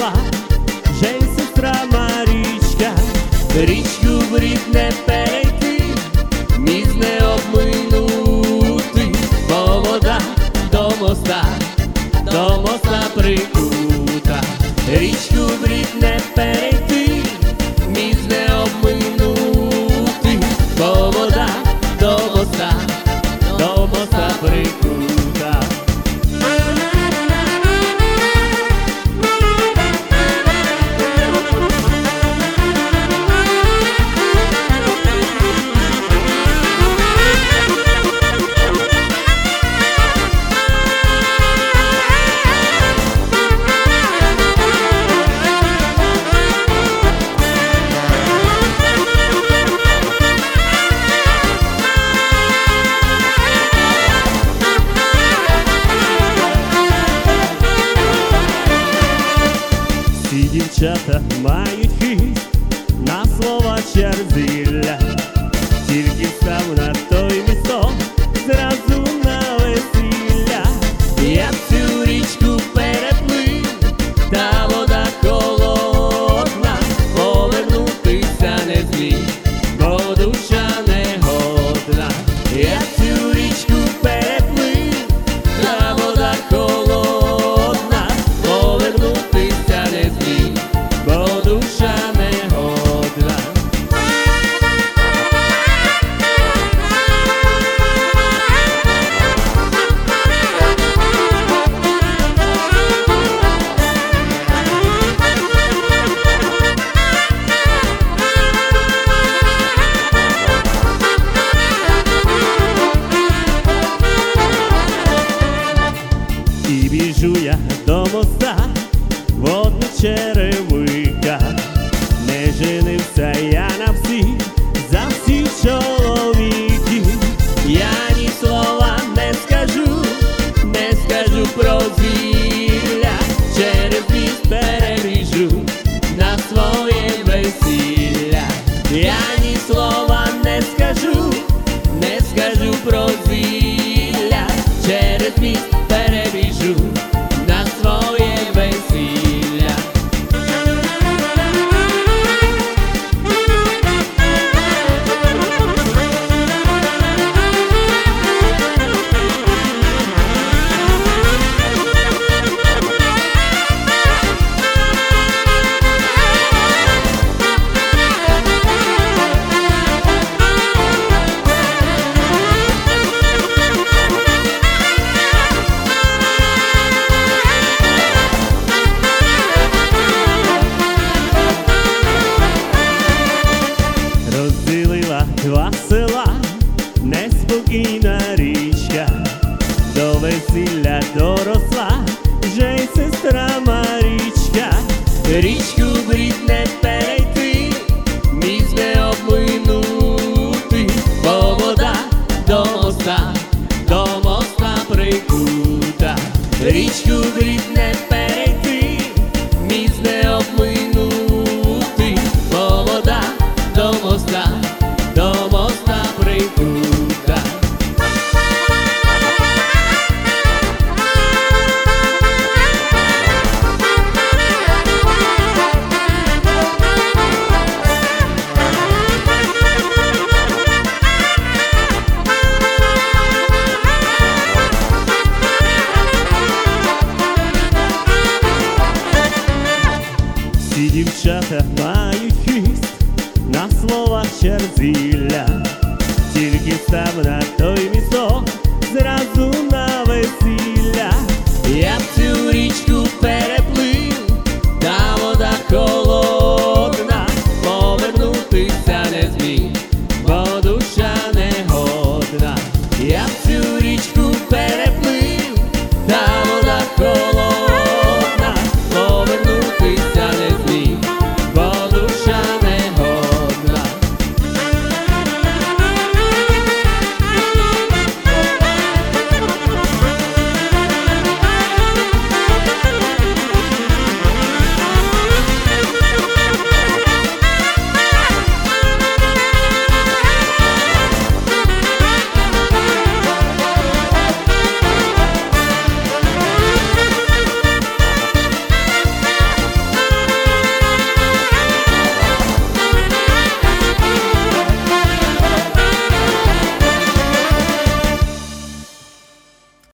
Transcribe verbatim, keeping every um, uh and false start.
доросла, вже й сестра Марічка. Річку в рік не перейти, міст не обминути, бо вода до моста, до моста прикута. Річку в рік не перейти, міст не обминути, бо вода до моста, до моста прикута. Всі дівчата мають хист на слова черзілля, тільки став на той місток, зразу на весілля. Я цю річку переплив, та вода холодна, повернутися не зміг, бо душа не годна. Я цю річку переплив, та вода холодна, повернутися не зміг, бо душа не годна. І біжу я до моста, водна черевика. Не женився я на всіх, за всіх чоловіків. Я ні слова не скажу, не скажу про зілля, через міст перебіжу на своє весілля. Я ні слова не скажу, не скажу про зілля, через міст перебіжу на своє весілля. Розділила два села неспокійна річка, до весілля доросла вже й сестра Марічка. Річку в рік не перейти, міст не обминути, бо вода до моста, до моста прикута. Річку в рік не перейти, міст не обминути, бо вода до моста, до моста прикута. Всі дівчата мають хист на словах черзілля, тільки став на той місток, зразу на весілля.